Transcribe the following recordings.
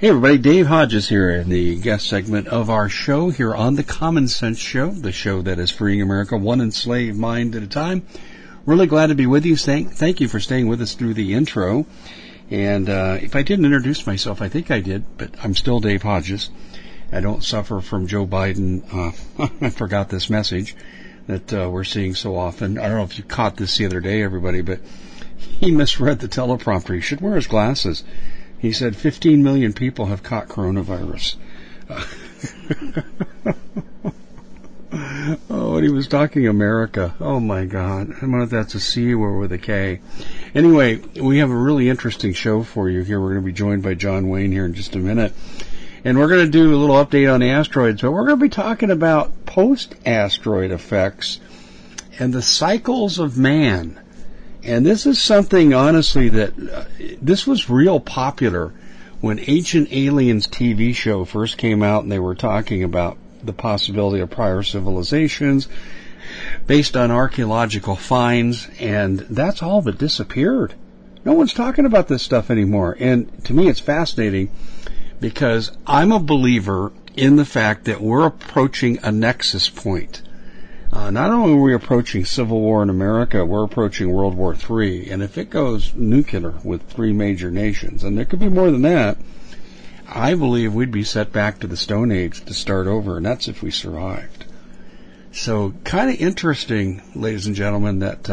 Hey everybody, Dave Hodges here in the guest segment of our show here on the Common Sense Show, the show that is freeing America one enslaved mind at a time. Really glad to be with you. Thank you for staying with us through the intro. And if I didn't introduce myself, I think I did, but I'm still Dave Hodges. I don't suffer from Joe Biden. I forgot this message that we're seeing so often. I don't know if you caught this the other day, everybody, but he misread the teleprompter. He should wear his glasses. He said 15 million people have caught coronavirus. Oh, and he was talking America. Oh, my God. I don't know if that's a C or with a K. Anyway, we have a really interesting show for you here. We're going to be joined by John Wayne here in just a minute. And we're going to do a little update on the asteroids, but we're going to be talking about post-asteroid effects and the cycles of man. And this is something, honestly, that this was real popular when Ancient Aliens TV show first came out, and they were talking about the possibility of prior civilizations based on archaeological finds, and that's all but disappeared. No one's talking about this stuff anymore. And to me, it's fascinating because I'm a believer in the fact that we're approaching a nexus point. Not only are we approaching civil war in America, we're approaching World War III. And if it goes nuclear with three major nations, and there could be more than that, I believe we'd be set back to the Stone Age to start over, and that's if we survived. So kind of interesting, ladies and gentlemen, that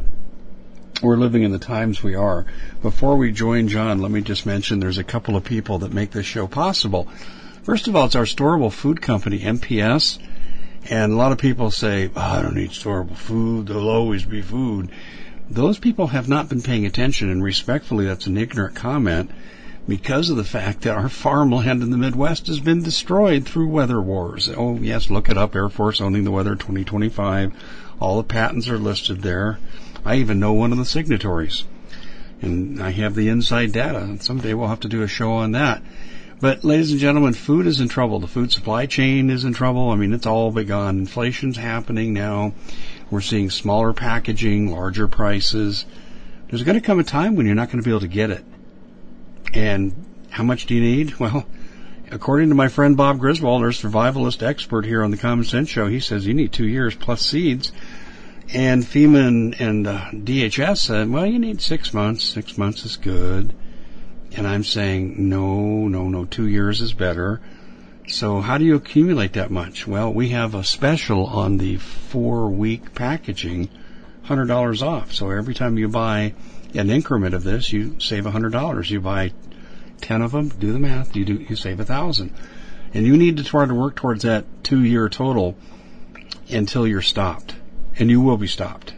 we're living in the times we are. Before we join John, let me just mention there's a couple of people that make this show possible. First of all, it's our storable food company, MPS. And a lot of people say, I don't need storable food. There'll always be food. Those people have not been paying attention, and respectfully, that's an ignorant comment because of the fact that our farmland in the Midwest has been destroyed through weather wars. Oh, yes, look it up, Air Force Owning the Weather 2025. All the patents are listed there. I even know one of the signatories. And I have the inside data, and someday we'll have to do a show on that. But, ladies and gentlemen, food is in trouble. The food supply chain is in trouble. I mean, it's all begun. Inflation's happening now. We're seeing smaller packaging, larger prices. There's going to come a time when you're not going to be able to get it. And how much do you need? Well, according to my friend Bob Griswold, our survivalist expert here on the Common Sense Show, he says you need 2 years plus seeds. And FEMA and DHS said, well, you need 6 months. 6 months is good. And I'm saying, no, 2 years is better. So how do you accumulate that much? Well, we have a special on the 4-week packaging, $100 off. So every time you buy an increment of this, you save $100. You buy 10 of them, do the math, you save $1,000. And you need to try to work towards that 2-year total until you're stopped. And you will be stopped.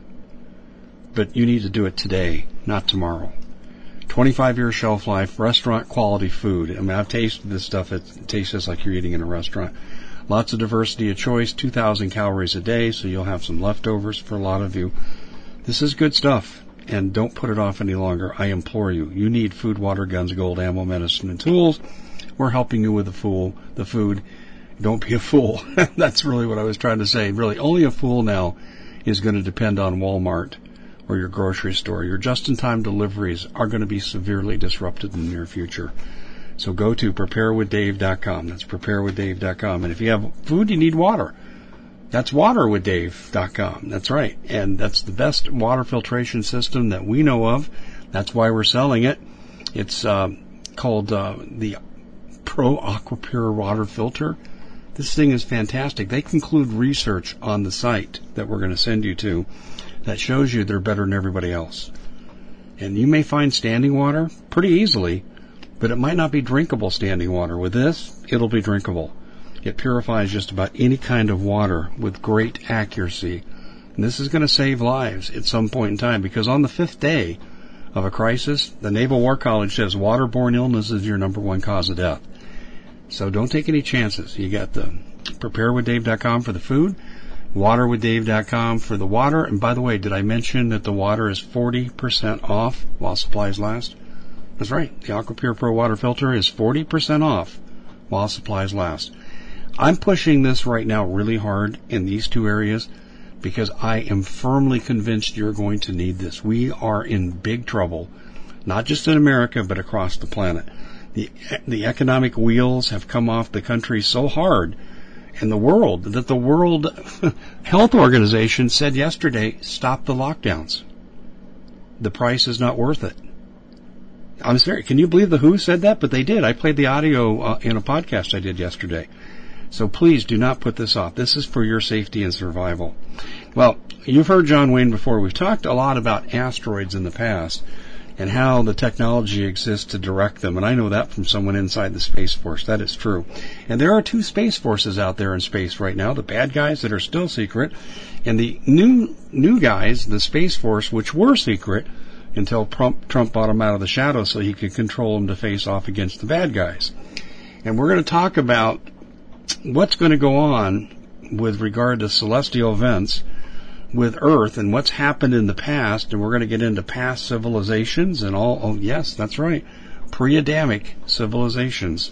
But you need to do it today, not tomorrow. 25-year shelf life, restaurant quality food. I mean, I've tasted this stuff. It tastes just like you're eating in a restaurant. Lots of diversity of choice, 2,000 calories a day, so you'll have some leftovers for a lot of you. This is good stuff, and don't put it off any longer. I implore you. You need food, water, guns, gold, ammo, medicine, and tools. We're helping you with the food. Don't be a fool. That's really what I was trying to say. Really, only a fool now is going to depend on Walmart or your grocery store. Your just-in-time deliveries are going to be severely disrupted in the near future. So go to preparewithdave.com. That's preparewithdave.com. And if you have food, you need water. That's waterwithdave.com. That's right. And that's the best water filtration system that we know of. That's why we're selling it. It's called the Pro AquaPure water filter. This thing is fantastic. They conclude research on the site that we're going to send you to that shows you they're better than everybody else. And you may find standing water pretty easily, but it might not be drinkable standing water. With this, it'll be drinkable. It purifies just about any kind of water with great accuracy. And this is going to save lives at some point in time, because on the 5th day of a crisis, the Naval War College says waterborne illness is your number one cause of death. So don't take any chances. You got the preparewithdave.com for the food, waterwithdave.com for the water. And by the way, did I mention that the water is 40% off while supplies last? That's right. The AquaPure Pro water filter is 40% off while supplies last. I'm pushing this right now really hard in these two areas because I am firmly convinced you're going to need this. We are in big trouble, not just in America, but across the planet. The economic wheels have come off the country so hard in the world that the World Health Organization said yesterday, stop the lockdowns. The price is not worth it. I'm sorry, can you believe the WHO said that? But they did. I played the audio in a podcast I did yesterday. So please do not put this off. This is for your safety and survival. Well, you've heard John Wayne before. We've talked a lot about asteroids in the past and how the technology exists to direct them. And I know that from someone inside the Space Force. That is true. And there are 2 Space Forces out there in space right now, the bad guys that are still secret, and the new guys, the Space Force, which were secret until Trump bought them out of the shadows so he could control them to face off against the bad guys. And we're going to talk about what's going to go on with regard to celestial events with Earth and what's happened in the past, and we're going to get into past civilizations and all. Oh, yes, that's right, pre-Adamic civilizations.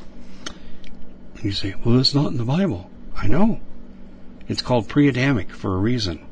You say, well, it's not in the Bible. I know. It's called pre-Adamic for a reason.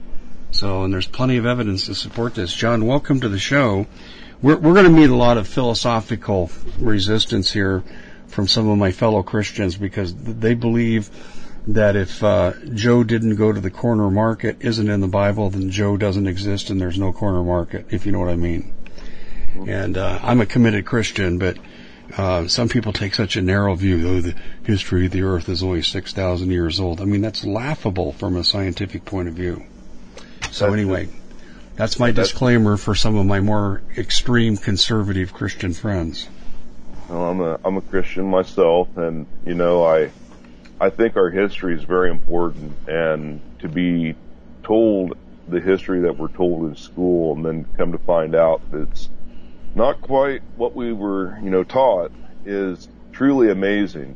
So, and there's plenty of evidence to support this. John, welcome to the show. We're going to meet a lot of philosophical resistance here from some of my fellow Christians because they believe that if Joe didn't go to the corner market isn't in the Bible, then Joe doesn't exist and there's no corner market, if you know what I mean. And I'm a committed Christian, but some people take such a narrow view. Oh, the history of the earth is only 6,000 years old. I mean, that's laughable from a scientific point of view. So anyway, that's my disclaimer for some of my more extreme conservative Christian friends. Well, I'm a Christian myself, and you know, I think our history is very important, and to be told the history that we're told in school and then come to find out that it's not quite what we were, taught is truly amazing.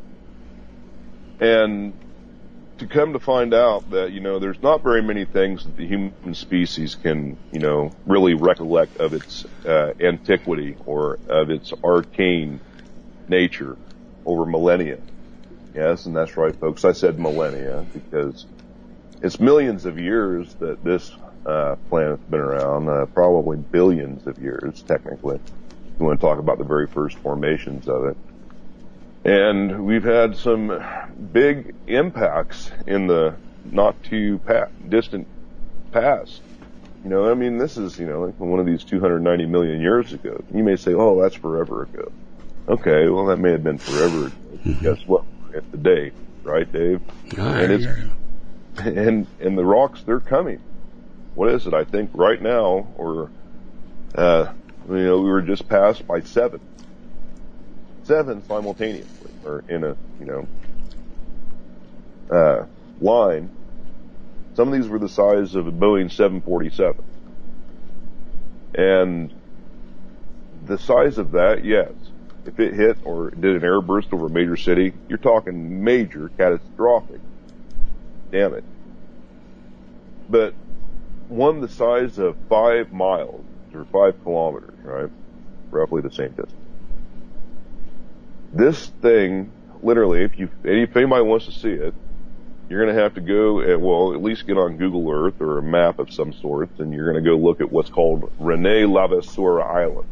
And to come to find out that, there's not very many things that the human species can, really recollect of its antiquity or of its arcane nature over millennia. Yes, and that's right, folks. I said millennia because it's millions of years that this planet's been around, probably billions of years, technically. You want to talk about the very first formations of it. And we've had some big impacts in the not too distant past. This is, like one of these 290 million years ago. You may say, oh, that's forever ago. Okay, well, that may have been forever ago. Guess what? At the day, right, Dave? And the rocks, they're coming. What is it? I think right now, or we were just passed by 7 simultaneously, or in a line. Some of these were the size of a Boeing 747, and the size of that, yes. If it hit or did an airburst over a major city, you're talking major, catastrophic damage. But one the size of 5 miles or 5 kilometers, right? Roughly the same distance. This thing, literally, if anybody wants to see it, you're going to have to go, at least get on Google Earth or a map of some sort, and you're going to go look at what's called Rene Lavasura Island.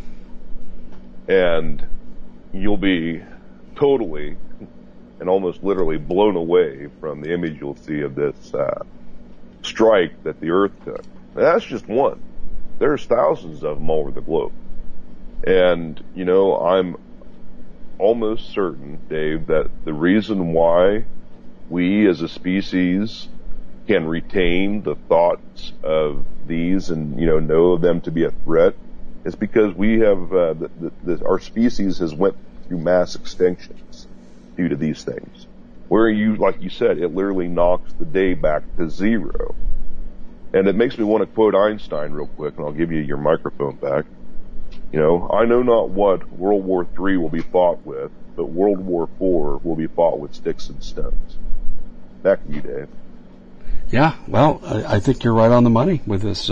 And you'll be totally and almost literally blown away from the image you'll see of this strike that the Earth took. That's just one. There's thousands of them all over the globe. And, I'm almost certain, Dave, that the reason why we as a species can retain the thoughts of these and, know them to be a threat is because we have, our species has went through mass extinctions due to these things. Where like you said, it literally knocks the day back to 0. And it makes me want to quote Einstein real quick, and I'll give you your microphone back. I know not what World War III will be fought with, but World War IV will be fought with sticks and stones. Back to you, Dave. Yeah, well, I think you're right on the money with this.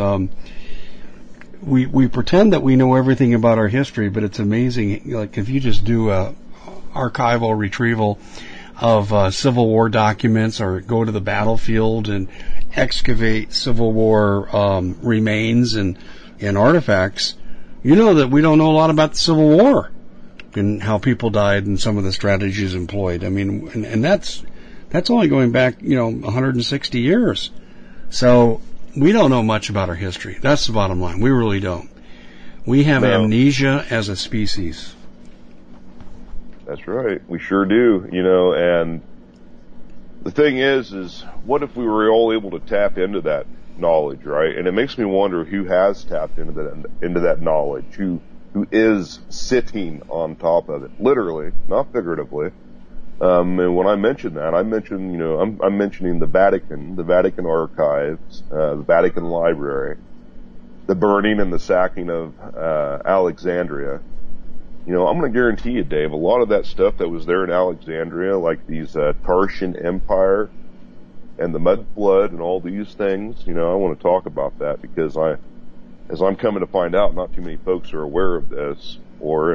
We pretend that we know everything about our history, but it's amazing. Like if you just do a archival retrieval of Civil War documents or go to the battlefield and excavate Civil War remains and artifacts, you know that we don't know a lot about the Civil War. and how people died and some of the strategies employed. I mean, and that's only going back, 160 years. So we don't know much about our history. That's the bottom line. We really don't. We have amnesia as a species. That's right. We sure do, and the thing is what if we were all able to tap into that knowledge, right? And it makes me wonder who has tapped into that knowledge, who is sitting on top of it, literally, not figuratively. And when I mention that, I'm mentioning the Vatican archives, the Vatican library, the burning and the sacking of Alexandria. I'm going to guarantee you, Dave, a lot of that stuff that was there in Alexandria, like these Tarshan Empire and the mud flood and all these things, I want to talk about that because as I'm coming to find out, not too many folks are aware of this or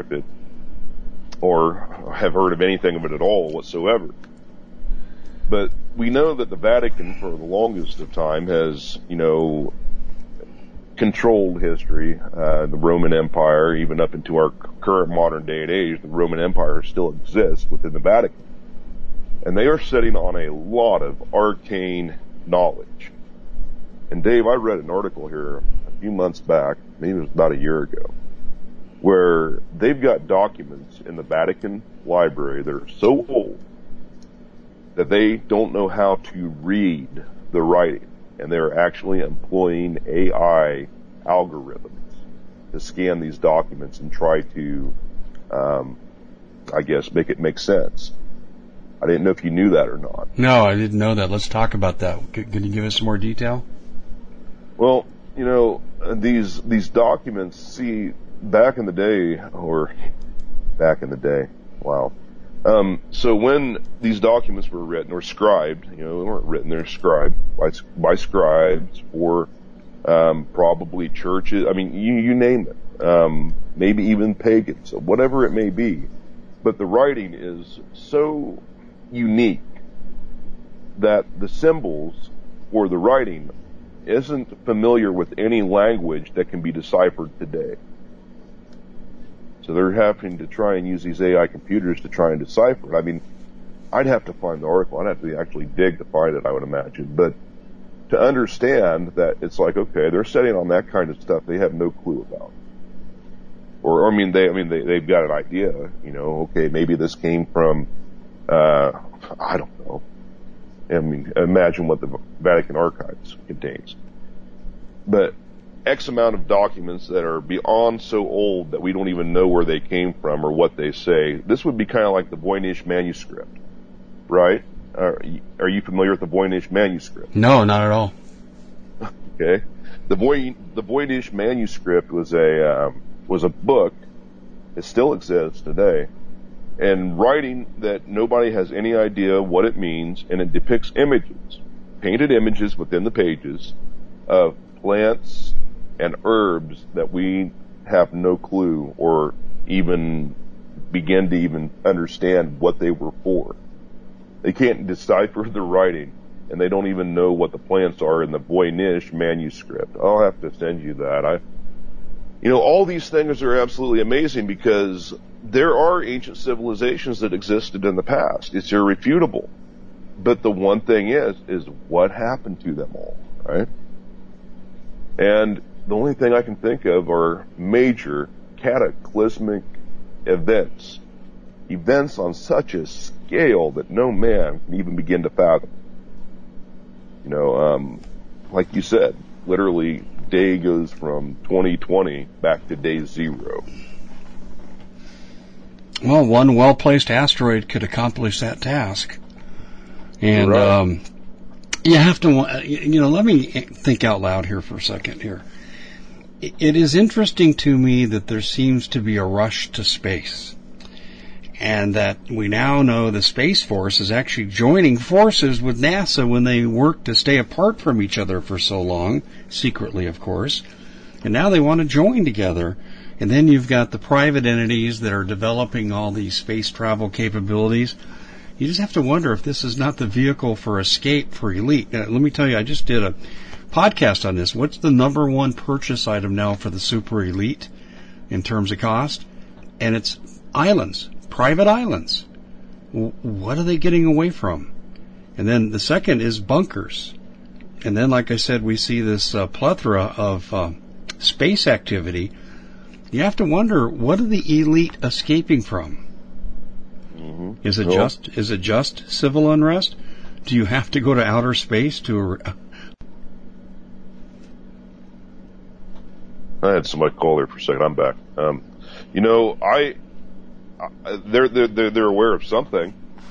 have heard of anything of it at all whatsoever. But we know that the Vatican, for the longest of time, has, controlled history. The Roman Empire, even up into our current modern day and age, the Roman Empire still exists within the Vatican. And they are sitting on a lot of arcane knowledge. And Dave, I read an article here a few months back, maybe it was about a year ago, where they've got documents in the Vatican library that are so old that they don't know how to read the writing, and they're actually employing AI algorithms to scan these documents and try to, make it make sense. I didn't know if you knew that or not. No, I didn't know that. Let's talk about that. Can you give us some more detail? Well, these documents, see, back in the day, wow. So when these documents were written or scribed, they weren't written, they're scribed by scribes or, probably churches. I mean, you name it. Maybe even pagans, whatever it may be. But the writing is so unique that the symbols for the writing isn't familiar with any language that can be deciphered today. So they're having to try and use these AI computers to try and decipher it. I mean, I'd have to find the article. I'd have to actually dig to find it, I would imagine. But to understand that it's like, okay, they're setting on that kind of stuff they have no clue about. They've got an idea, okay, maybe this came from, I don't know. I mean, imagine what the Vatican archives contains. But X amount of documents that are beyond so old that we don't even know where they came from or what they say. This would be kind of like the Voynich manuscript, right? Are you familiar with the Voynich manuscript? No, not at all. Okay. The Voynich manuscript was a book. It still exists today. And writing that nobody has any idea what it means, and it depicts images, painted images within the pages of plants and herbs that we have no clue or even begin to even understand what they were for. They can't decipher the writing, and they don't even know what the plants are in the Voynich manuscript. I'll have to send you that. All these things are absolutely amazing because there are ancient civilizations that existed in the past. It's irrefutable. But the one thing is what happened to them all, right? And the only thing I can think of are major cataclysmic events on such a scale that no man can even begin to fathom. Like you said, literally day goes from 2020 back to day zero. Well, one well-placed asteroid could accomplish that task. And, right. You have to, let me think out loud here for a second here. It is interesting to me that there seems to be a rush to space. And that we now know the Space Force is actually joining forces with NASA when they worked to stay apart from each other for so long, secretly, of course. And now they want to join together. And then you've got the private entities that are developing all these space travel capabilities. You just have to wonder if this is not the vehicle for escape for elite. Now, let me tell you, I just did a podcast on this. What's the number one purchase item now for the super elite in terms of cost? And it's islands, private islands. What are they getting away from? And then the second is bunkers. And then, like I said, we see this plethora of space activity. You have to wonder, what are the elite escaping from? Mm-hmm. Is it just civil unrest? Do you have to go to outer space to? I had somebody call there for a second. I'm back. They're aware of something.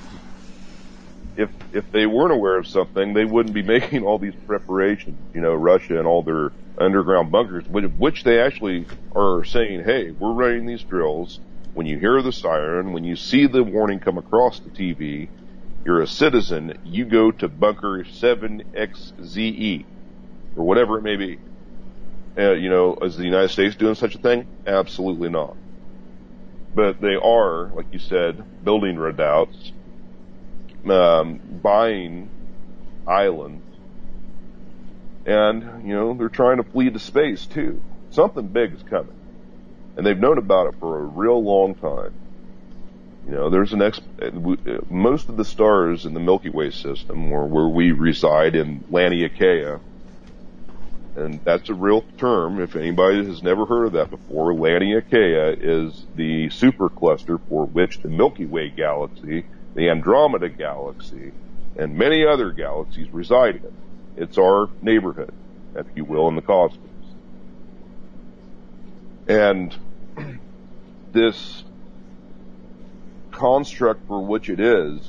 If they weren't aware of something, they wouldn't be making all these preparations. Russia and all their underground bunkers, which they actually are saying, hey, we're running these drills. When you hear the siren, when you see the warning come across the TV, you're a citizen, you go to bunker 7XZE, or whatever it may be. Is the United States doing such a thing? Absolutely not. But they are, like you said, building redoubts, buying islands, and, they're trying to flee to space too. Something big is coming. And they've known about it for a real long time. There's most of the stars in the Milky Way system, or where we reside in Laniakea, and that's a real term. If anybody has never heard of that before, Laniakea is the supercluster for which the Milky Way galaxy, the Andromeda galaxy, and many other galaxies reside in. It's our neighborhood, if you will, in the cosmos. And this construct for which it is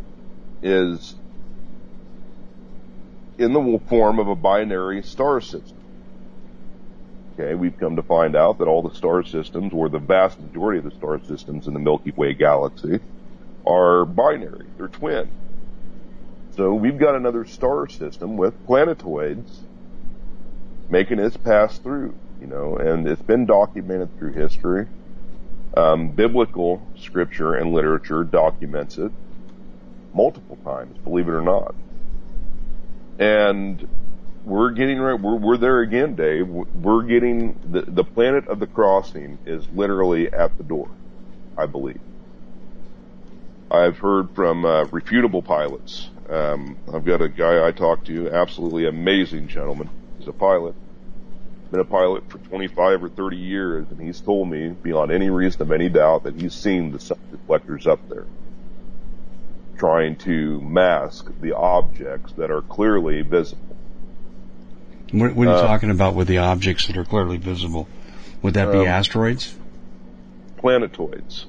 in the form of a binary star system. Okay, we've come to find out that all the star systems, or the vast majority of the star systems in the Milky Way galaxy, are binary. They're twin. So we've got another star system with planetoids making its pass through, and it's been documented through history. Biblical scripture and literature documents it multiple times, believe it or not. And we're getting right. We're there again, Dave. We're getting the planet of the crossing is literally at the door, I believe. I've heard from refutable pilots. I've got a guy I talked to, absolutely amazing gentleman. He's a pilot. Been a pilot for 25 or 30 years, and he's told me, beyond any reason of any doubt, that he's seen the sun reflectors up there, trying to mask the objects that are clearly visible. What are you talking about with the objects that are clearly visible? Would that be asteroids? Planetoids.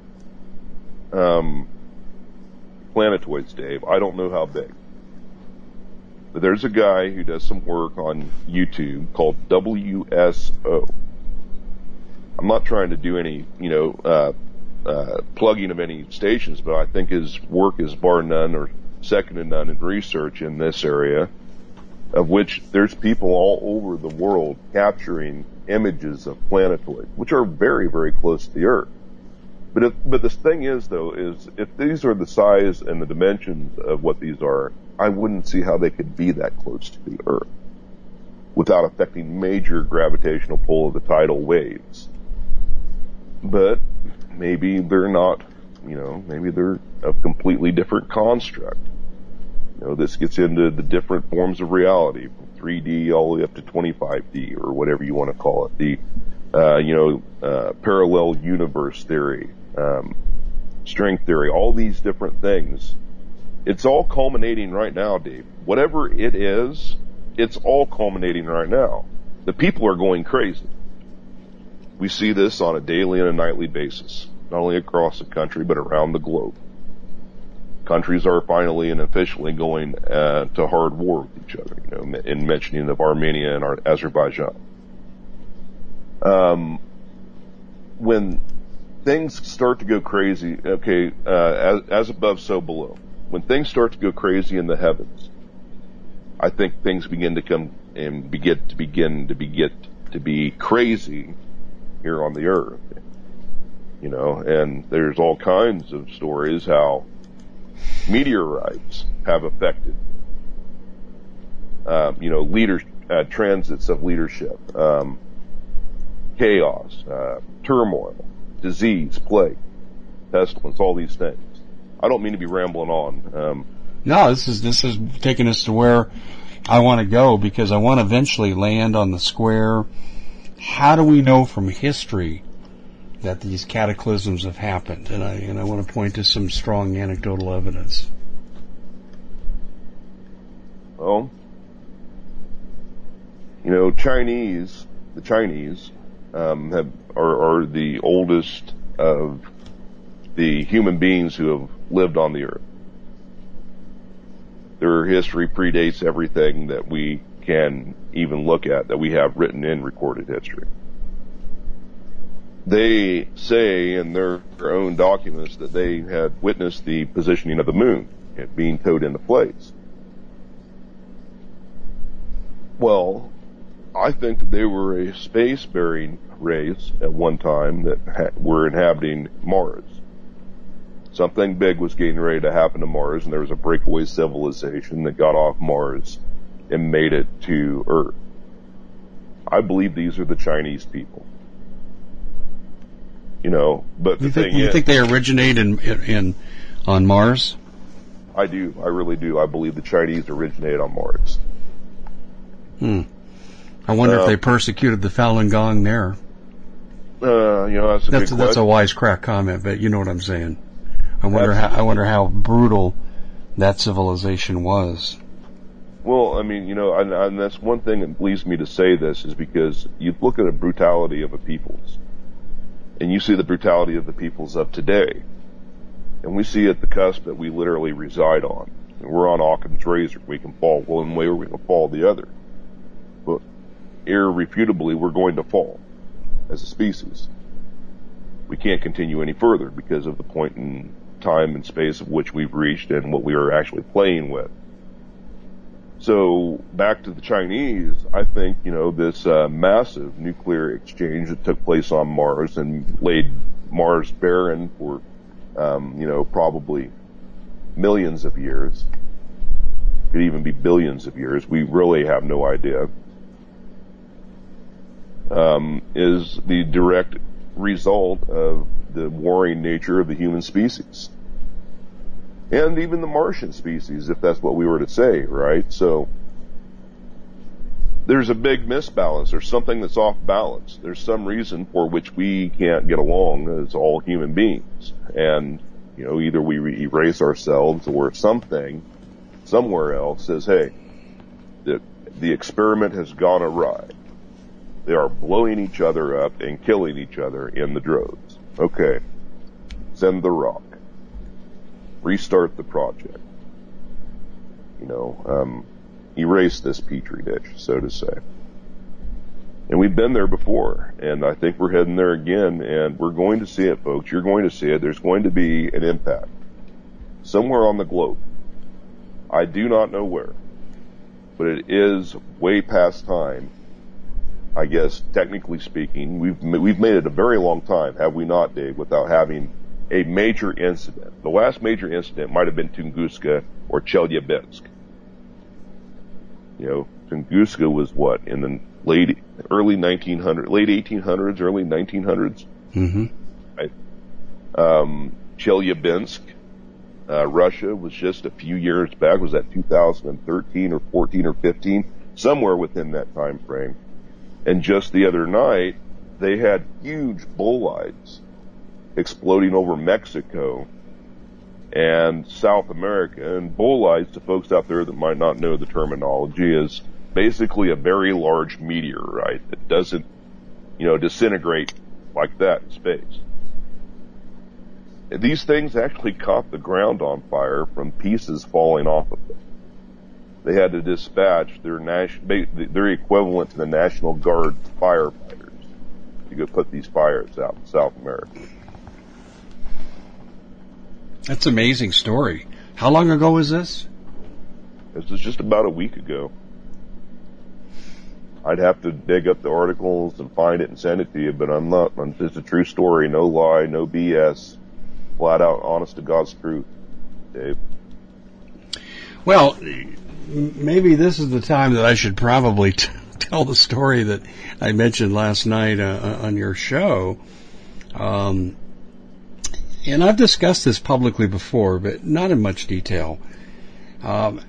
Planetoids, Dave. I don't know how big. But there's a guy who does some work on YouTube called WSO. I'm not trying to do any, plugging of any stations, but I think his work is bar none or second to none in research in this area, of which there's people all over the world capturing images of planetoids, which are very, very close to the Earth. But the thing is, though, is if these are the size and the dimensions of what these are, I wouldn't see how they could be that close to the Earth without affecting major gravitational pull of the tidal waves. But maybe they're not, maybe they're a completely different construct. This gets into the different forms of reality, from 3D all the way up to 25D, or whatever you want to call it. The, parallel universe theory, string theory, all these different things. It's all culminating right now, Dave. Whatever it is, it's all culminating right now. The people are going crazy. We see this on a daily and a nightly basis, not only across the country, but around the globe. Countries are finally and officially going to hard war with each other, in mentioning of Armenia and Azerbaijan. When things start to go crazy, as above, so below. When things start to go crazy in the heavens, I think things begin to come and begin to be crazy here on the Earth. And there's all kinds of stories how meteorites have affected, transits of leadership, chaos, turmoil, disease, plague. pestilence, all these things. I don't mean to be rambling on. No, this is taking us to where I want to go, because I want to eventually land on the square. How do we know from history that these cataclysms have happened? And I want to point to some strong anecdotal evidence. Well, the Chinese are the oldest of the human beings who have lived on the earth. Their history predates everything that we can even look at, that we have written in recorded history. They say in their own documents that they had witnessed the positioning of the moon, it being towed into place. Well, I think that they were a space-faring race at one time that were inhabiting Mars. Something big was getting ready to happen to Mars, and there was a breakaway civilization that got off Mars and made it to Earth. I believe these are the Chinese people. But the thing is, you think they originate on Mars? I do. I really do. I believe the Chinese originated on Mars. I wonder if they persecuted the Falun Gong there. That's a good question. That's a wisecrack comment, but you know what I'm saying. I wonder how brutal that civilization was. Well, and that's one thing that leads me to say this, is because you look at the brutality of a people's, and you see the brutality of the peoples of today, and we see at the cusp that we literally reside on. And we're on Occam's razor. We can fall one way or we can fall the other. But irrefutably, we're going to fall as a species. We can't continue any further because of the point in time and space of which we've reached and what we are actually playing with. So back to the Chinese, I think, this massive nuclear exchange that took place on Mars and laid Mars barren for, probably millions of years, could even be billions of years, we really have no idea, is the direct result of the warring nature of the human species. And even the Martian species, if that's what we were to say, right? So there's a big misbalance. There's something that's off balance. There's some reason for which we can't get along as all human beings. And, either we erase ourselves or something somewhere else says, hey, the experiment has gone awry. They are blowing each other up and killing each other in the droves. Okay. Send the rock. Restart the project. Erase this petri dish, so to say. And we've been there before, and I think we're heading there again, and we're going to see it, folks. You're going to see it. There's going to be an impact somewhere on the globe. I do not know where, but it is way past time. I guess, technically speaking, we've made it a very long time, have we not, Dave, without having a major incident. The last major incident might have been Tunguska or Chelyabinsk. Tunguska was what, in the late 1800s, early 1900s? Mm-hmm. Right? Chelyabinsk, Russia, was just a few years back. Was that 2013 or 14 or 15? Somewhere within that time frame. And just the other night, they had huge bolides exploding over Mexico and South America. And bolides, to folks out there that might not know the terminology, is basically a very large meteorite that doesn't, disintegrate like that in space. And these things actually caught the ground on fire from pieces falling off of it. They had to dispatch their equivalent to the National Guard firefighters to go put these fires out in South America. That's an amazing story. How long ago was this? This was just about a week ago. I'd have to dig up the articles and find it and send it to you, but I'm not. It's a true story, no lie, no BS, flat out, honest to God's truth, Dave. Well, maybe this is the time that I should probably tell the story that I mentioned last night on your show. and I've discussed this publicly before, but not in much detail. I'm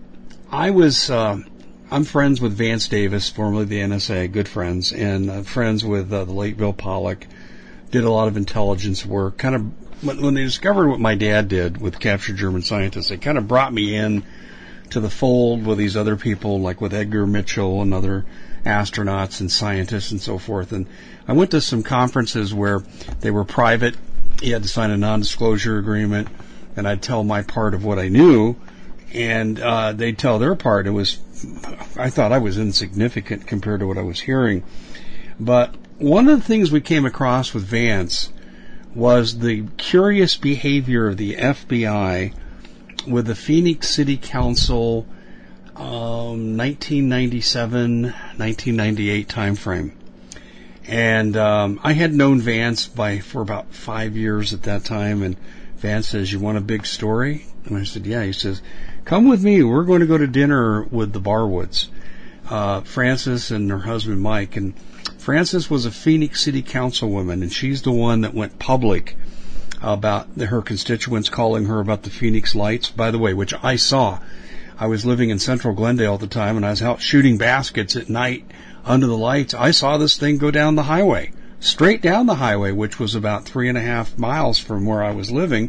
friends with Vance Davis, formerly the NSA, good friends, and friends with the late Bill Pollock. Did a lot of intelligence work. Kind of when they discovered what my dad did with captured German scientists, they kind of brought me in to the fold with these other people, like with Edgar Mitchell and other astronauts and scientists and so forth. And I went to some conferences where they were private. You had to sign a non-disclosure agreement, and I'd tell my part of what I knew, and they'd tell their part. I thought I was insignificant compared to what I was hearing. But one of the things we came across with Vance was the curious behavior of the FBI with the Phoenix City Council 1997, 1998 timeframe. And I had known Vance for about 5 years at that time, and Vance says, "You want a big story?" And I said, "Yeah." He says, "Come with me. We're going to go to dinner with the Barwoods, Frances and her husband Mike." And Frances was a Phoenix City Councilwoman, and she's the one that went public about her constituents calling her about the Phoenix Lights, by the way, which I saw. I was living in central Glendale at the time, and I was out shooting baskets at night under the lights. I saw this thing go down the highway, straight down the highway, which was about 3.5 miles from where I was living.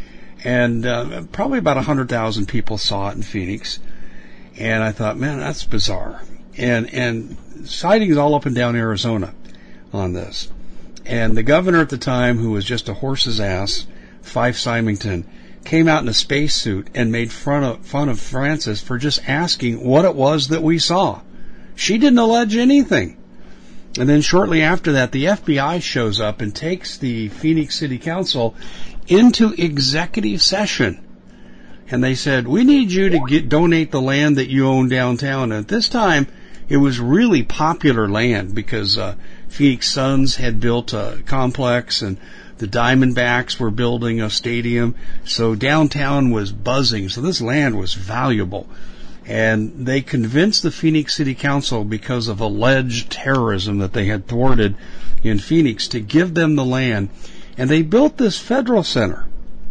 And probably about 100,000 people saw it in Phoenix. And I thought, man, that's bizarre. And sightings all up and down Arizona on this. And the governor at the time, who was just a horse's ass, Fife Symington, came out in a spacesuit and made fun of Frances for just asking what it was that we saw. She didn't allege anything. And then shortly after that, the FBI shows up and takes the Phoenix City Council into executive session. And they said, "We need you to donate the land that you own downtown." And at this time, it was really popular land because Phoenix Suns had built a complex and the Diamondbacks were building a stadium. So downtown was buzzing. So this land was valuable. And they convinced the Phoenix City Council, because of alleged terrorism that they had thwarted in Phoenix, to give them the land. And they built this Federal Center.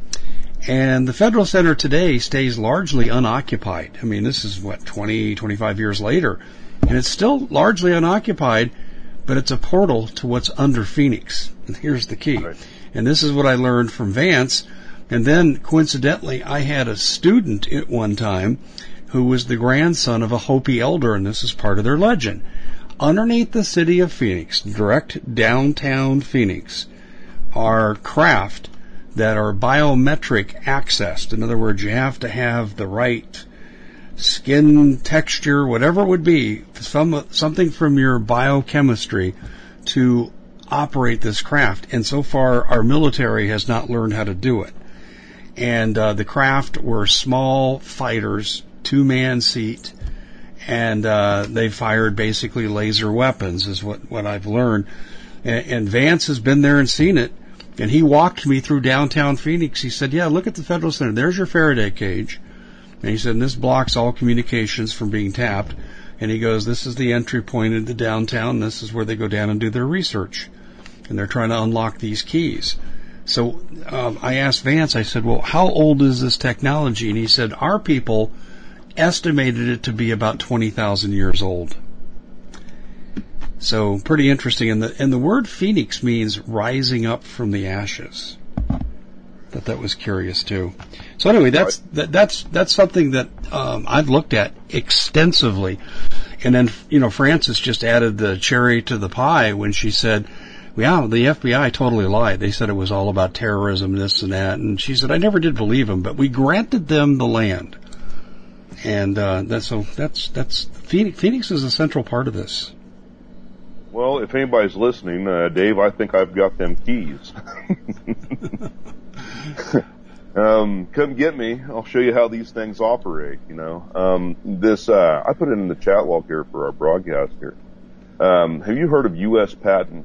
And the Federal Center today stays largely unoccupied. I mean, this is 20, 25 years later. And it's still largely unoccupied, but it's a portal to what's under Phoenix. And here's the key. Right. And this is what I learned from Vance. And then, coincidentally, I had a student at one time who was the grandson of a Hopi elder, and this is part of their legend. Underneath the city of Phoenix, direct downtown Phoenix, are craft that are biometric accessed. In other words, you have to have the right skin texture, whatever it would be, something from your biochemistry to operate this craft. And so far, our military has not learned how to do it. And the craft were small fighters, 2-man seat, and they fired basically laser weapons, is what I've learned. And Vance has been there and seen it. And he walked me through downtown Phoenix. He said, "Yeah, look at the Federal Center. There's your Faraday cage." And he said, "And this blocks all communications from being tapped." And he goes, "This is the entry point into downtown. This is where they go down and do their research. And they're trying to unlock these keys." So I asked Vance, I said, "Well, how old is this technology?" And he said, "Our people estimated it to be about 20,000 years old." So pretty interesting. And the word Phoenix means rising up from the ashes. Thought that was curious too. So anyway, that's something that I've looked at extensively. And then, Frances just added the cherry to the pie when she said, "Yeah, the FBI totally lied. They said it was all about terrorism, this and that." And she said, "I never did believe them, but we granted them the land." And that's Phoenix is a central part of this. Well, if anybody's listening, Dave, I think I've got them keys. Come get me. I'll show you how these things operate, I put it in the chat log here for our broadcast here. Have you heard of U.S. Patent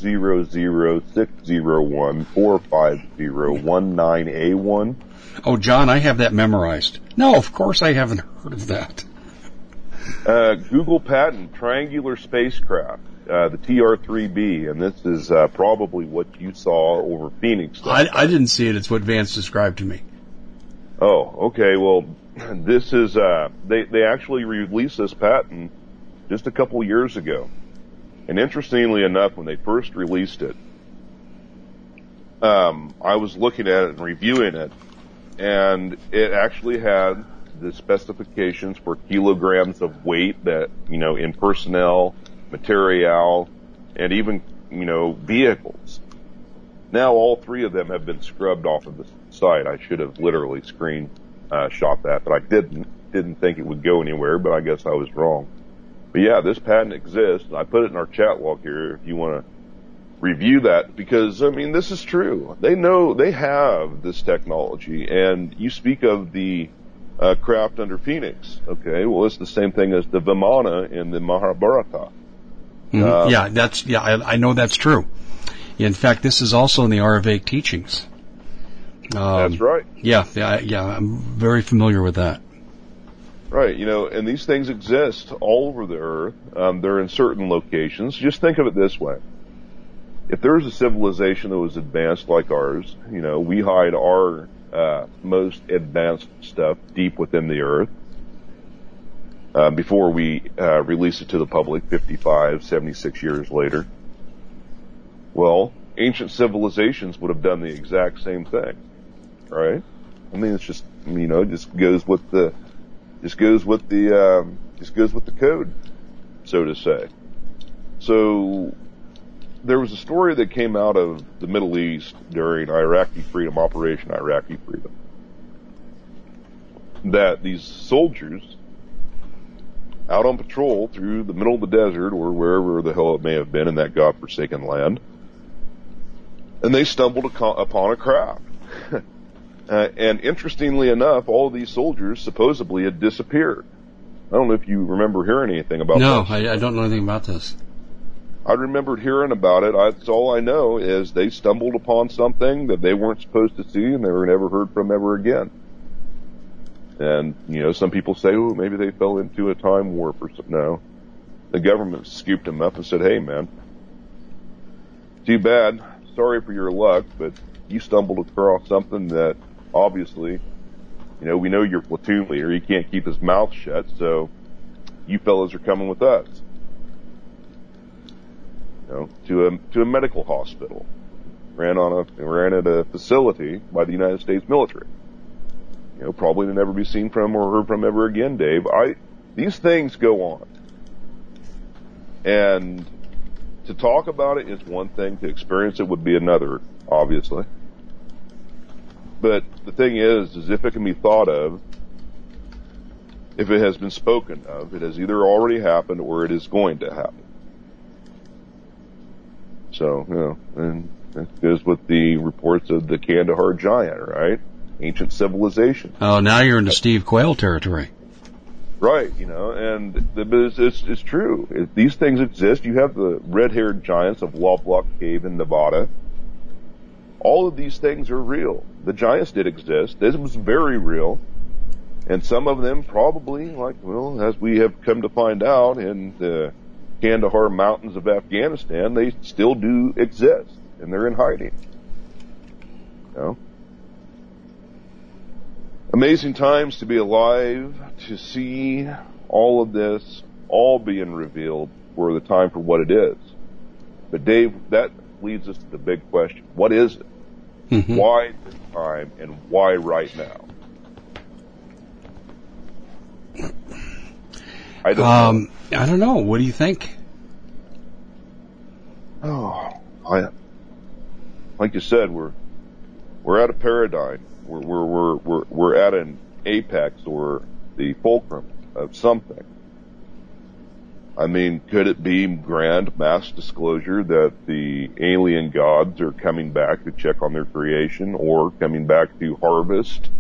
20060145019A1? Oh, John, I have that memorized. No, of course I haven't heard of that. Google patent, triangular spacecraft. the TR-3B, and this is probably what you saw over Phoenix. I didn't see it. It's what Vance described to me. Oh, okay. Well, this is they actually released this patent just a couple years ago, and interestingly enough, when they first released it, I was looking at it and reviewing it, and it actually had the specifications for kilograms of weight that, in personnel, material, and even, vehicles. Now all three of them have been scrubbed off of the site. I should have literally shot that, but I didn't think it would go anywhere, but I guess I was wrong. But yeah, this patent exists. I put it in our chat log here if you want to review that, because, this is true. They know, they have this technology, and you speak of the craft under Phoenix. Okay, well, it's the same thing as the Vimana in the Mahabharata. I know that's true. In fact, this is also in the Ayurvedic teachings. That's right. Yeah, I'm very familiar with that. Right, and these things exist all over the earth. They're in certain locations. Just think of it this way. If there was a civilization that was advanced like ours, we hide our most advanced stuff deep within the earth before we release it to the public 55, 76 years later. Well, ancient civilizations would have done the exact same thing, right? It's just, it just goes with the code, so to say. So there was a story that came out of the Middle East during Operation Iraqi Freedom, that these soldiers out on patrol through the middle of the desert or wherever the hell it may have been in that godforsaken land, and they stumbled upon a craft. And interestingly enough, all of these soldiers supposedly had disappeared. I don't know if you remember hearing anything about No, this. I don't know anything about this. I remembered hearing about it. That's all I know is they stumbled upon something that they weren't supposed to see, and they were never heard from ever again. And, some people say, oh, maybe they fell into a time warp or something. No. The government scooped them up and said, hey, man, too bad. Sorry for your luck, but you stumbled across something that obviously, we know you're platoon leader. He can't keep his mouth shut, so you fellas are coming with us. To a medical hospital. Ran at a facility by the United States military. Probably to never be seen from or heard from ever again, Dave. These things go on. And to talk about it is one thing, to experience it would be another, obviously. But the thing is if it can be thought of, if it has been spoken of, it has either already happened or it is going to happen. So, and that goes with the reports of the Kandahar giant, right? Ancient civilization. Oh, now you're into Steve Quayle territory. Right, it's true. These things exist. You have the red-haired giants of Lovelock Cave in Nevada. All of these things are real. The giants did exist. This was very real. And some of them probably, as we have come to find out in the Kandahar mountains of Afghanistan, they still do exist, and they're in hiding. Amazing times to be alive, to see all of this all being revealed for the time for what it is. But Dave, that leads us to the big question. What is it? Mm-hmm. Why this time, and why right now? I don't know. What do you think? Oh, like you said, we're at a paradigm. We're at an apex or the fulcrum of something. Could it be grand mass disclosure that the alien gods are coming back to check on their creation, or coming back to harvest?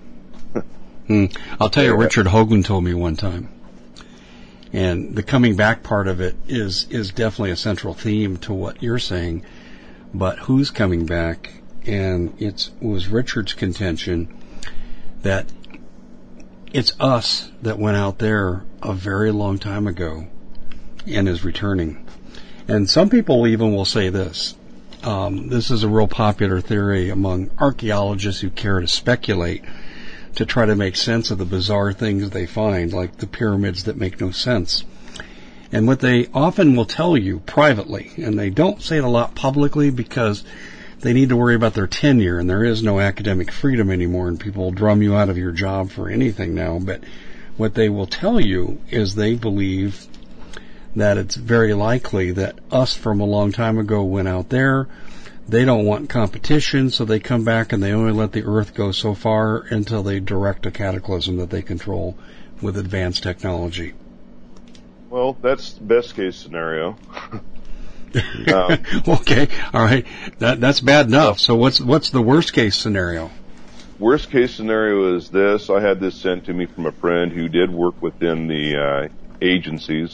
I'll tell you, Richard Hoagland told me one time. And the coming back part of it is definitely a central theme to what you're saying. But who's coming back? And it was Richard's contention that it's us that went out there a very long time ago and is returning. And some people even will say this. This is a real popular theory among archaeologists who care to speculate, to try to make sense of the bizarre things they find, like the pyramids that make no sense. And what they often will tell you privately, and they don't say it a lot publicly because they need to worry about their tenure, and there is no academic freedom anymore, and people will drum you out of your job for anything now. But what they will tell you is they believe that it's very likely that us from a long time ago went out there. They don't want competition, so they come back and they only let the Earth go so far until they direct a cataclysm that they control with advanced technology. Well, that's the best case scenario. Okay, all right. That's bad enough. So what's the worst case scenario? Worst case scenario is this. I had this sent to me from a friend who did work within the agencies.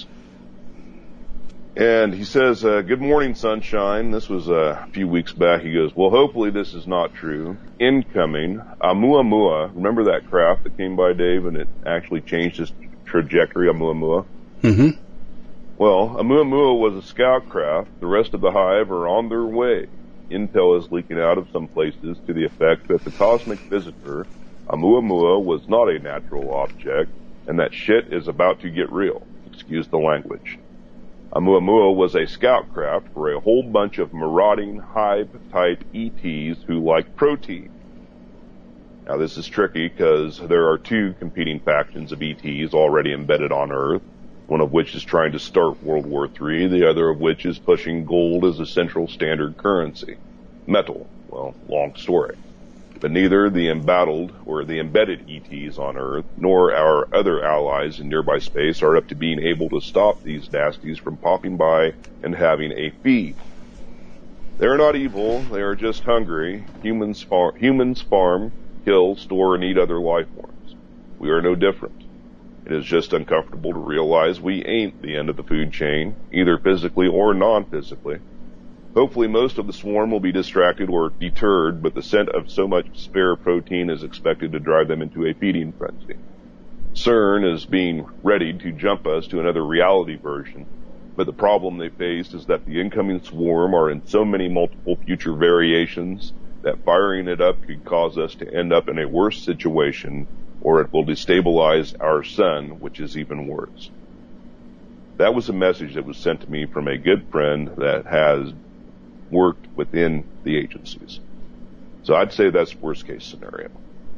And he says, good morning, sunshine. This was a few weeks back. He goes, well, hopefully this is not true. Incoming, Oumuamua. Remember that craft that came by, Dave, and it actually changed its trajectory, Oumuamua? Mm-hmm. Well, Oumuamua was a scout craft. The rest of the hive are on their way. Intel is leaking out of some places to the effect that the cosmic visitor, Oumuamua, was not a natural object, and that shit is about to get real. Excuse the language. Oumuamua was a scout craft for a whole bunch of marauding hive-type ETs who like protein. Now this is tricky because there are two competing factions of ETs already embedded on Earth, one of which is trying to start World War III, the other of which is pushing gold as a central standard currency. Metal. Well, long story. But neither the embattled or the embedded ETs on Earth nor our other allies in nearby space are up to being able to stop these nasties from popping by and having a feed. They're not evil, they are just hungry. Humans farm, kill, store, and eat other life forms. We are no different. It is just uncomfortable to realize we ain't the end of the food chain, either physically or non-physically. Hopefully most of the swarm will be distracted or deterred, but the scent of so much spare protein is expected to drive them into a feeding frenzy. CERN is being readied to jump us to another reality version, but the problem they face is that the incoming swarm are in so many multiple future variations that firing it up could cause us to end up in a worse situation, or it will destabilize our sun, which is even worse. That was a message that was sent to me from a good friend that has worked within the agencies. So I'd say that's worst case scenario.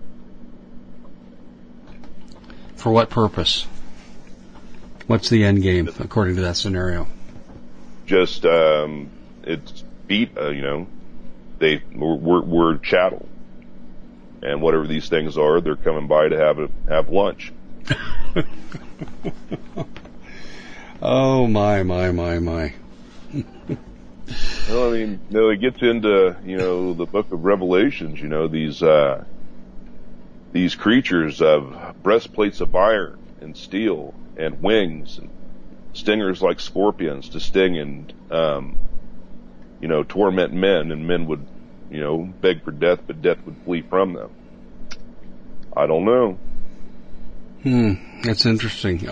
For what purpose? What's the end game according to that scenario? Just it's beat. We're chattel, and whatever these things are, they're coming by to have lunch. Oh my. Well, I mean, it gets into, the book of Revelations, these creatures have breastplates of iron and steel and wings and stingers like scorpions to sting and, torment men, and men would, beg for death, but death would flee from them. I don't know. That's interesting.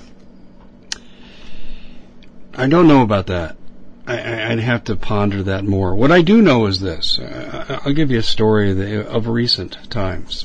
I don't know about that. I'd have to ponder that more. What I do know is this. I'll give you a story of recent times.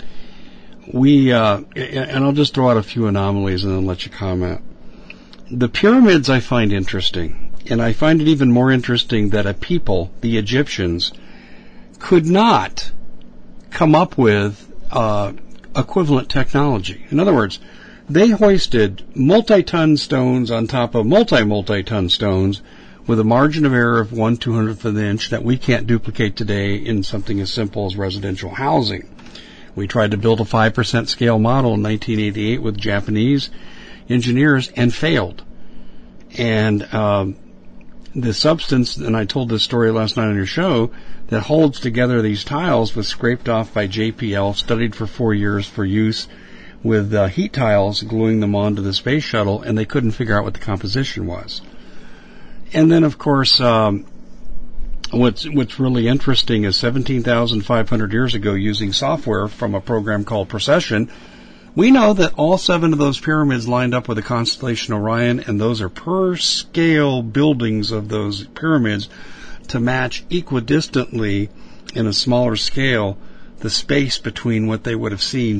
And I'll just throw out a few anomalies and then let you comment. The pyramids I find interesting, and I find it even more interesting that a people, the Egyptians, could not come up with equivalent technology. In other words, they hoisted multi-ton stones on top of multi-ton stones with a margin of error of 1/200th of an inch that we can't duplicate today in something as simple as residential housing. We tried to build a 5% scale model in 1988 with Japanese engineers and failed. And the substance, and I told this story last night on your show, that holds together these tiles was scraped off by JPL, studied for 4 years for use with heat tiles, gluing them onto the space shuttle, and they couldn't figure out what the composition was. And then, of course, what's really interesting is 17,500 years ago, using software from a program called Procession, We know that all 7 of those pyramids lined up with the constellation Orion, and those are per scale buildings of those pyramids to match equidistantly in a smaller scale the space between what they would have seen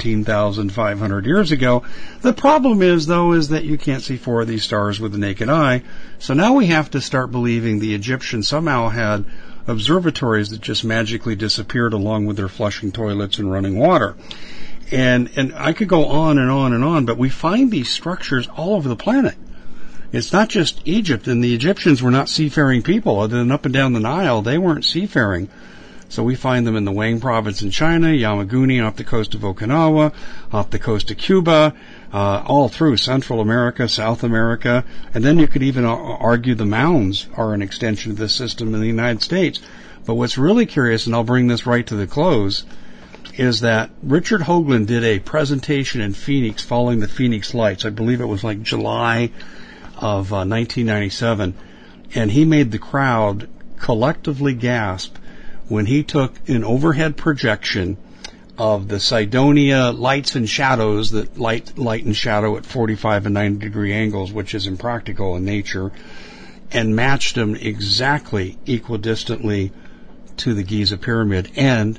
17,500 years ago. The problem is, though, is that you can't see 4 of these stars with the naked eye. So now we have to start believing the Egyptians somehow had observatories that just magically disappeared along with their flushing toilets and running water. And I could go on and on and on, but we find these structures all over the planet. It's not just Egypt, and the Egyptians were not seafaring people. Other than up and down the Nile, they weren't seafaring. So we find them in the Wang province in China, Yamaguni off the coast of Okinawa, off the coast of Cuba, all through Central America, South America, and then you could even argue the mounds are an extension of this system in the United States. But what's really curious, and I'll bring this right to the close, is that Richard Hoagland did a presentation in Phoenix following the Phoenix Lights. I believe it was like July of 1997, and he made the crowd collectively gasp when he took an overhead projection of the Cydonia lights and shadows that light and shadow at 45 and 90 degree angles, which is impractical in nature, and matched them exactly equidistantly to the Giza Pyramid. And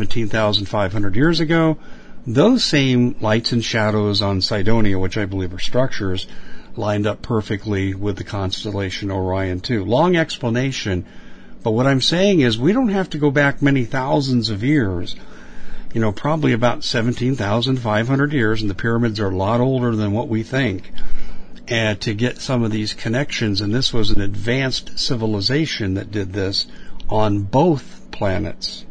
17,500 years ago, those same lights and shadows on Cydonia, which I believe are structures, lined up perfectly with the constellation Orion too. Long explanation. But what I'm saying is we don't have to go back many thousands of years, probably about 17,500 years, and the pyramids are a lot older than what we think, and to get some of these connections. And this was an advanced civilization that did this on both planets.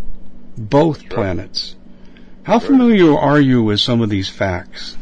Both planets. How familiar are you with some of these facts?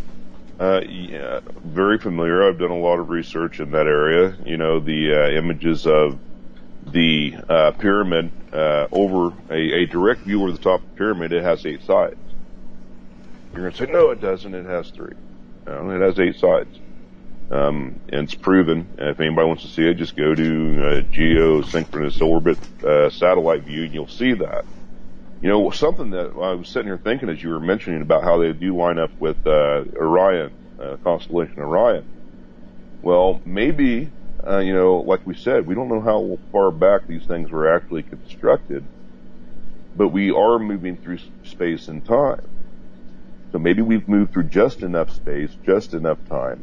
Yeah, very familiar. I've done a lot of research in that area. The images of the pyramid over a direct view over the top of the pyramid, it has 8 sides. You're going to say, no, it doesn't. It has 3. No, it has 8 sides. And it's proven. If anybody wants to see it, just go to geosynchronous orbit satellite view, and you'll see that. Something that I was sitting here thinking as you were mentioning about how they do line up with Orion, constellation Orion. Well, maybe, like we said, we don't know how far back these things were actually constructed, but we are moving through space and time. So maybe we've moved through just enough space, just enough time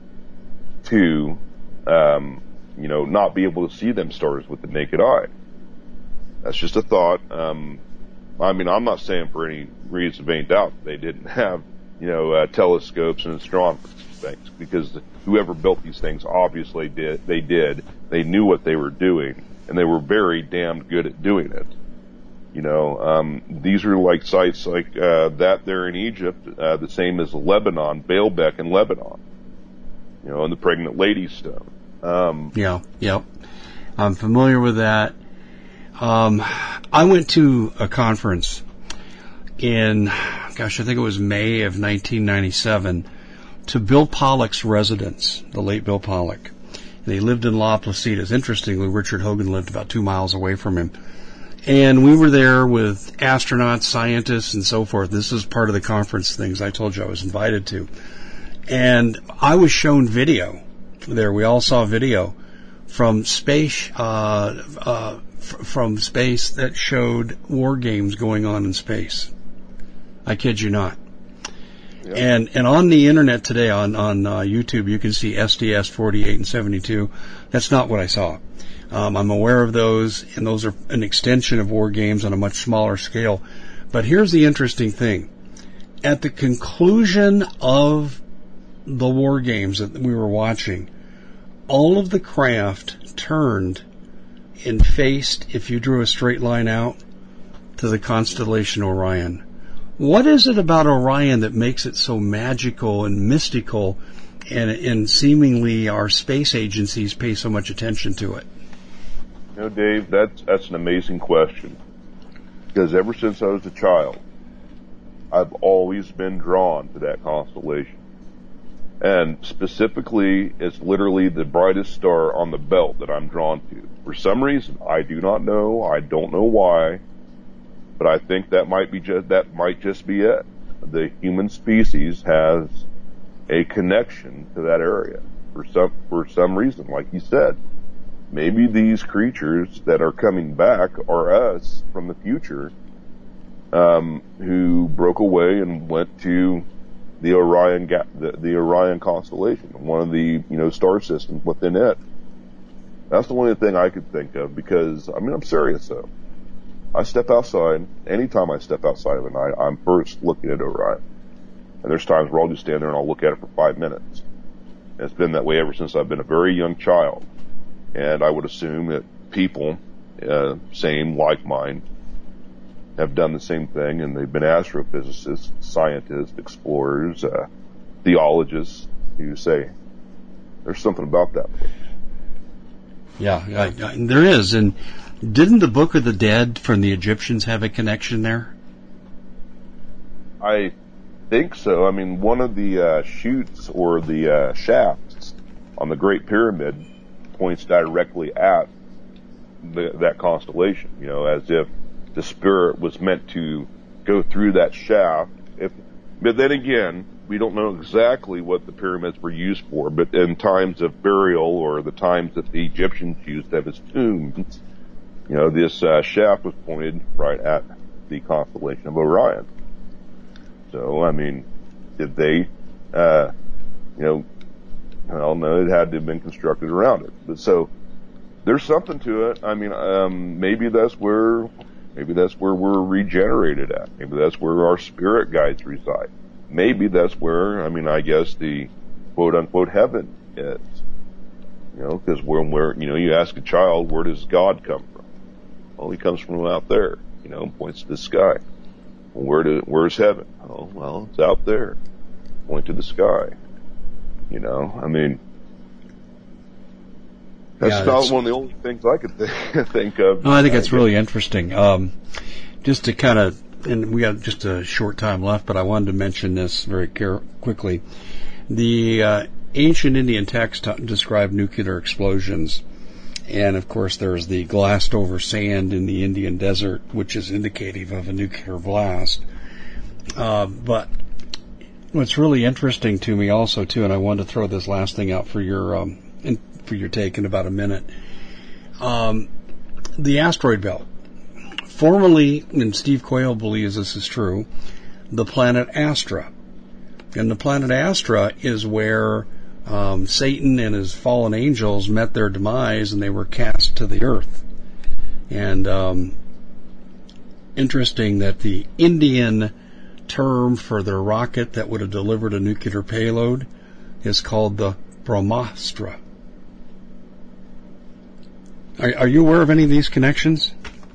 to, not be able to see them stars with the naked eye. That's just a thought. I'm not saying for any reason of any doubt they didn't have, telescopes and astronomers and things, because whoever built these things obviously did. They knew what they were doing, and they were very damn good at doing it. These are like sites like that there in Egypt, the same as Lebanon, Baalbek in Lebanon, and the Pregnant Lady Stone. Yeah. I'm familiar with that. I went to a conference in, I think it was May of 1997, to Bill Pollock's residence, the late Bill Pollock. And he lived in La Placitas. Interestingly, Richard Hoagland lived about 2 miles away from him. And we were there with astronauts, scientists, and so forth. This is part of the conference things I told you I was invited to. And I was shown video there. We all saw video from space, that showed war games going on in space. I kid you not. Yep. And on the internet today, on YouTube, you can see SDS 48 and 72. That's not what I saw. I'm aware of those, and those are an extension of war games on a much smaller scale. But here's the interesting thing. At the conclusion of the war games that we were watching, all of the craft turned and faced, if you drew a straight line out, to the constellation Orion. What is it about Orion that makes it so magical and mystical, and seemingly our space agencies pay so much attention to it? Dave, that's an amazing question. Because ever since I was a child, I've always been drawn to that constellation. And specifically, it's literally the brightest star on the belt that I'm drawn to. For some reason, I do not know. I don't know why, but I think that might just be it. the human species has a connection to that area for some reason, like you said. Maybe these creatures that are coming back are us from the future, who broke away and went to the Orion constellation, one of the, star systems within it. That's the only thing I could think of, because, I'm serious though. I step outside, anytime I step outside of the night, I'm first looking at Orion. And there's times where I'll just stand there and I'll look at it for 5 minutes. And it's been that way ever since I've been a very young child. And I would assume that people, same like mine, have done the same thing, and they've been astrophysicists, scientists, explorers, theologists who say there's something about that place. Yeah, there is. And didn't the Book of the Dead from the Egyptians have a connection there? I think so. One of the chutes or the shafts on the Great Pyramid points directly at that constellation, as if the spirit was meant to go through that shaft. But then again, we don't know exactly what the pyramids were used for, but in times of burial, or the times that the Egyptians used them as tombs, this shaft was pointed right at the constellation of Orion. So, did they, no, it had to have been constructed around it. But so, there's something to it. Maybe that's where we're regenerated at. Maybe that's where our spirit guides reside. Maybe that's where, I guess the quote-unquote heaven is. Because you ask a child, where does God come from? Well, he comes from out there, points to the sky. Well, where's heaven? Oh, well, it's out there. Point to the sky. That's one of the only things I could think of. No, I think it's really interesting. Just to kind of, and we got just a short time left, but I wanted to mention this very quickly. The ancient Indian texts describe nuclear explosions, and of course there's the glassed over sand in the Indian desert, which is indicative of a nuclear blast. But what's really interesting to me also too, and I wanted to throw this last thing out for your take in about a minute. The asteroid belt. Formerly, and Steve Quayle believes this is true, the planet Astra. And the planet Astra is where Satan and his fallen angels met their demise, and they were cast to the earth. And interesting that the Indian term for their rocket that would have delivered a nuclear payload is called the Brahmastra. Are you aware of any of these connections?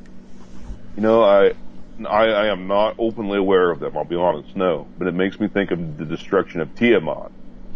I am not openly aware of them, I'll be honest, no. But it makes me think of the destruction of Tiamat.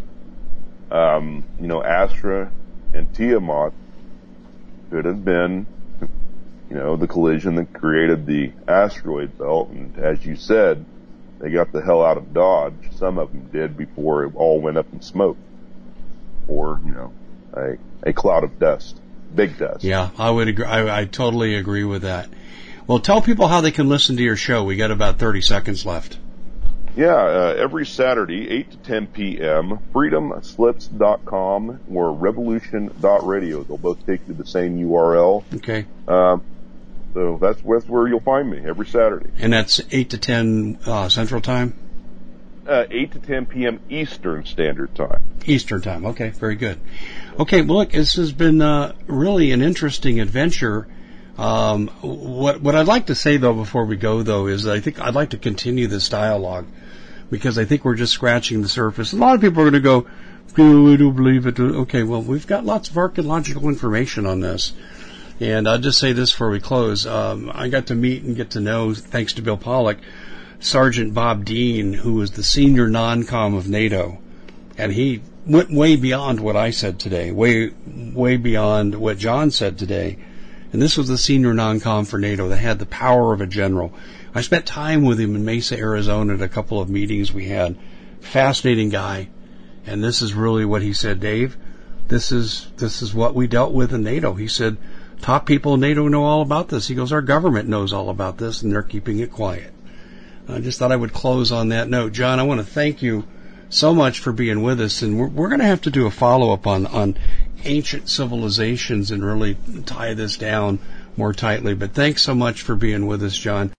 Astra and Tiamat could have been, the collision that created the asteroid belt. And as you said, they got the hell out of Dodge. Some of them did before it all went up in smoke. Or, a cloud of dust. Big dust. Yeah, I would agree. I totally agree with that. Well, tell people how they can listen to your show. We got about 30 seconds left. Yeah, every Saturday, 8 to 10 p.m., freedomslips.com or revolution.radio. They'll both take you to the same URL. Okay. So that's where you'll find me every Saturday. And that's 8 to 10 Central Time? 8 to 10 p.m. Eastern Standard Time. Eastern Time. Okay, very good. Okay, well, look, this has been really an interesting adventure. What I'd like to say, though, before we go, though, is I think I'd like to continue this dialogue, because I think we're just scratching the surface. A lot of people are going to go, oh, I don't believe it. Okay, well, we've got lots of archaeological information on this. And I'll just say this before we close. I got to meet and get to know, thanks to Bill Pollock, Sergeant Bob Dean, who was the senior non-com of NATO. And he went way beyond what I said today, way beyond what John said today. And this was the senior non-com for NATO that had the power of a general. I spent time with him in Mesa, Arizona at a couple of meetings we had. Fascinating guy. And this is really what he said, Dave. This is what we dealt with in NATO. He said, top people in NATO know all about this. He goes, our government knows all about this, and they're keeping it quiet. I just thought I would close on that note. John, I want to thank you so much for being with us, and we're going to have to do a follow-up on ancient civilizations and really tie this down more tightly. But thanks so much for being with us, John.